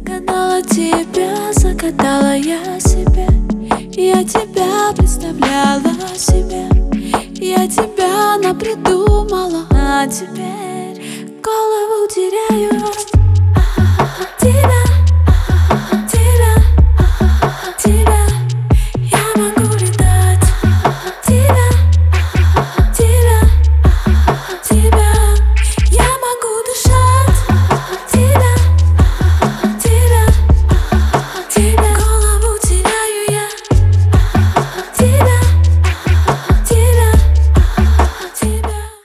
Загадала тебя, загадала я себе. Я тебя представляла себе. Я тебя напридумала, а теперь голову теряю.